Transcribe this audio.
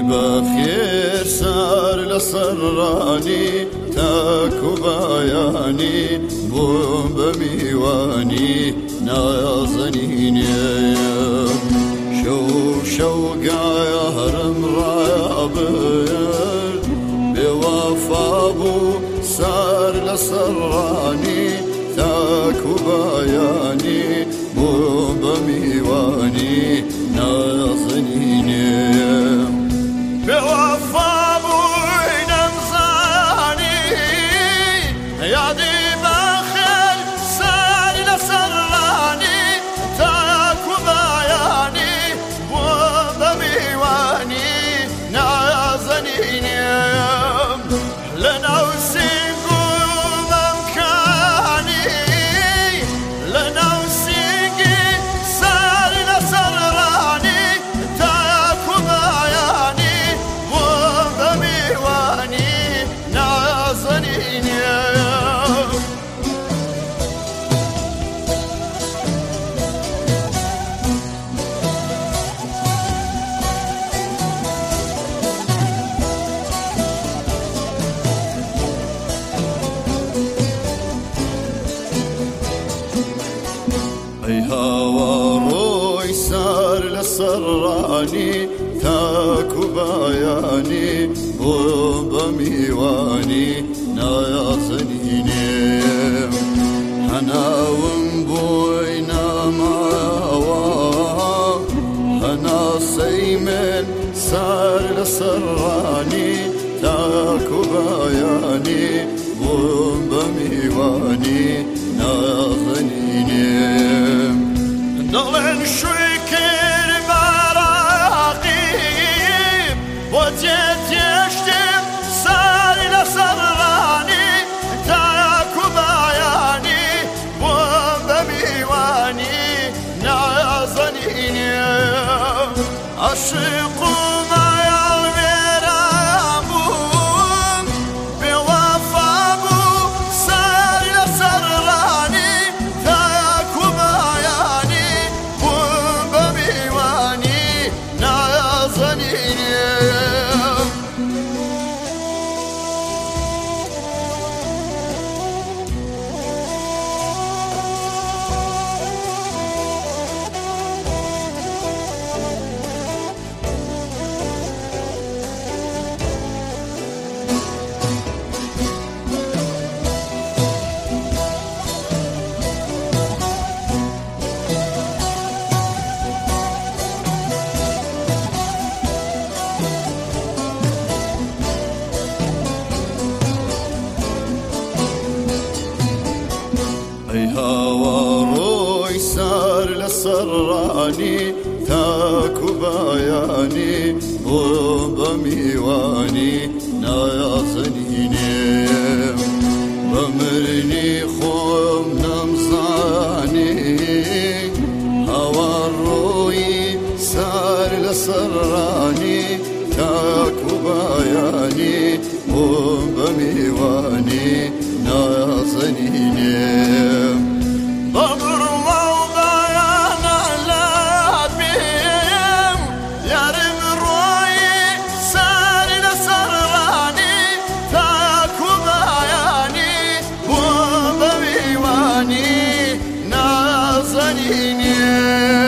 بخير سار لسراني تاكو بياني بوم بميواني نازنيني شوقا يهرم رابر بوفا بو سار لسراني تاكو بياني بوم بميواني نازنيني بوفا بوي نمزاني يادي بخير سار لسراني تاكو بياني وبميواني نازنيني لنا وسيقو ممكاني لنا وسيقي سار لسراني تاكو بياني وبميواني نازنيني اي هوا روي سار لسراني تاكو بياني وبميواني نازنيني حناون بوينا ماوا حنا سيمن سار لسراني تاكو بياني وبميواني نازنيني ضلن شويكر مراقيب وجيت يشتم سار لسراني تاكو بياني وبميواني نازنيني عشق ما يغمرامون بوفا بو سار لسراني تاكو بياني وبميواني نازنيني اي هوا روي سار لسراني تاكو بياني وبميواني نازنيني بمرني خوم نمزاني هوا روي سار لسراني تاكو بياني وبميواني نازنيني ضمر موضعنا لابيم يرم روي سار لسراني تاكو بياني وبميواني نازنيني